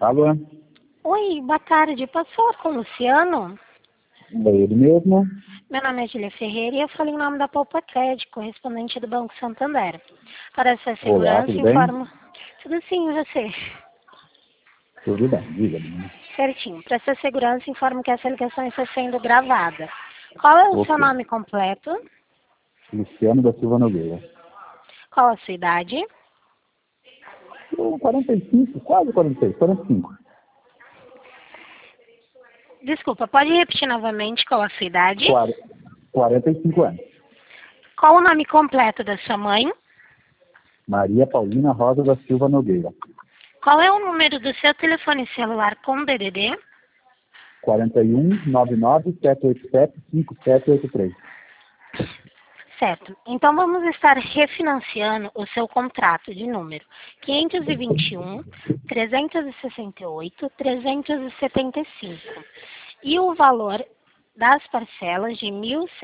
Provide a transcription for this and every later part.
Alô? Oi, boa tarde. Posso falar com o Luciano? É ele mesmo? Meu nome é Julia Ferreira e eu falo em nome da Poupa Crédito, correspondente do Banco Santander. Para essa Olá, segurança, tudo bem? informo... Tudo sim, e você? Tudo bem, diga-me. Certinho. Para essa segurança, informo que essa ligação está sendo gravada. Qual é o seu Ok. nome completo? Luciano da Silva Nogueira. Qual a sua idade? 45, quase 46, 45. Desculpa, pode repetir novamente qual a sua idade? 45 anos. Qual o nome completo da sua mãe? Maria Paulina Rosa da Silva Nogueira. Qual é o número do seu telefone celular com DDD? 41 99 787 5783. Certo. Então vamos estar refinanciando o seu contrato de número 521 368 375 e o valor das parcelas de R$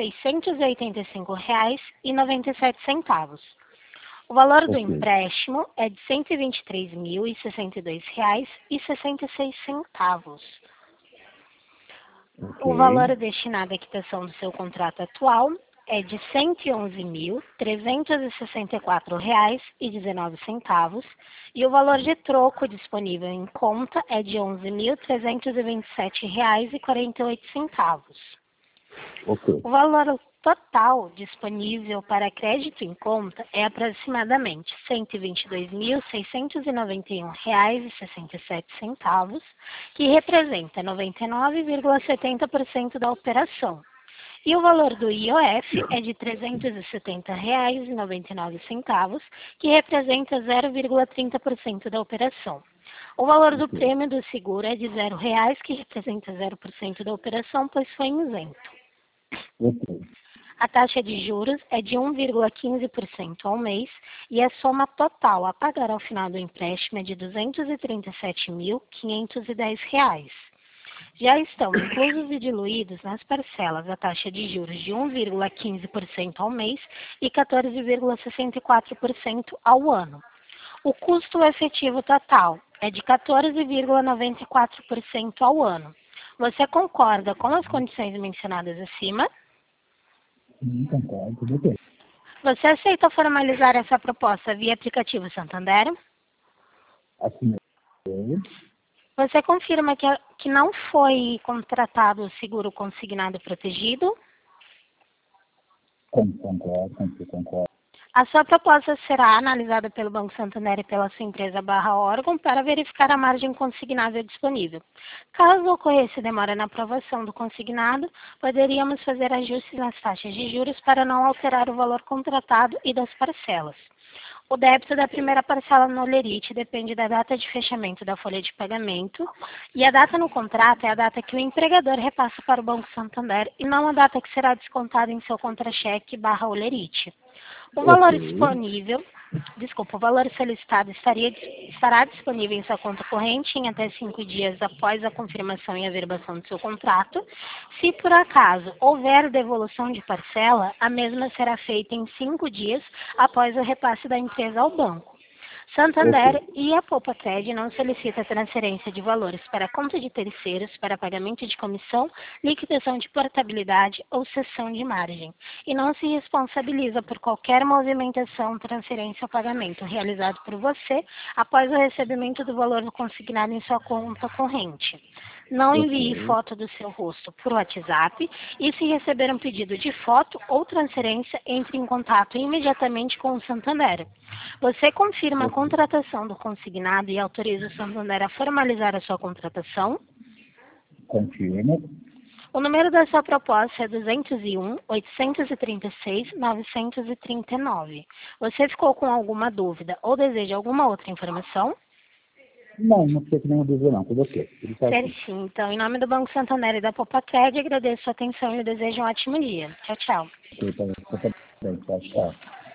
1.685,97. O valor do Ok. empréstimo é de R$ 123.062,66. O valor Ok. destinado à quitação do seu contrato atual é de R$ 111.364,19 e o valor de troco disponível em conta é de R$ 11.327,48. Ok. O valor total disponível para crédito em conta é aproximadamente R$ 122.691,67, que representa 99,70% da operação. E o valor do IOF é de R$ 370,99, que representa 0,30% da operação. O valor do prêmio do seguro é de R$ 0,00, que representa 0% da operação, pois foi isento. Ok. A taxa de juros é de 1,15% ao mês e a soma total a pagar ao final do empréstimo é de R$ 237.510. Já estão inclusos e diluídos nas parcelas a taxa de juros de 1,15% ao mês e 14,64% ao ano. O custo efetivo total é de 14,94% ao ano. Você concorda com as condições mencionadas acima? Concordo, tudo bem. Você aceita formalizar essa proposta via aplicativo Santander? Assim, Você confirma que não foi contratado o seguro consignado protegido? concordo. A sua proposta será analisada pelo Banco Santander e pela sua empresa barra órgão para verificar a margem consignável disponível. Caso ocorresse demora na aprovação do consignado, poderíamos fazer ajustes nas taxas de juros para não alterar o valor contratado e das parcelas. O débito da primeira parcela no Olerite depende da data de fechamento da folha de pagamento e a data no contrato é a data que o empregador repassa para o Banco Santander e não a data que será descontada em seu contra-cheque barra Olerite. O valor disponível, o valor solicitado estará disponível em sua conta corrente em até 5 dias após a confirmação e averbação do seu contrato. Se por acaso houver devolução de parcela, a mesma será feita em 5 dias após o repasse da empresa ao banco. Santander e a Poupa Crédito não solicita transferência de valores para a conta de terceiros para pagamento de comissão, liquidação de portabilidade ou cessão de margem, e não se responsabiliza por qualquer movimentação, transferência ou pagamento realizado por você após o recebimento do valor consignado em sua conta corrente. Não envie foto do seu rosto por WhatsApp e, se receber um pedido de foto ou transferência, entre em contato imediatamente com o Santander. Você confirma a contratação do consignado e autoriza o Santander a formalizar a sua contratação? Confirmo. O número da sua proposta é 201-836-939. Você ficou com alguma dúvida ou deseja alguma outra informação? Não fiquei com nenhuma dúvida não, tudo ok. Tudo certinho. Certinho. Então, em nome do Banco Santander e da Poupa Crédito, agradeço a atenção e lhe desejo um ótimo dia. Tchau, tchau. Tchau.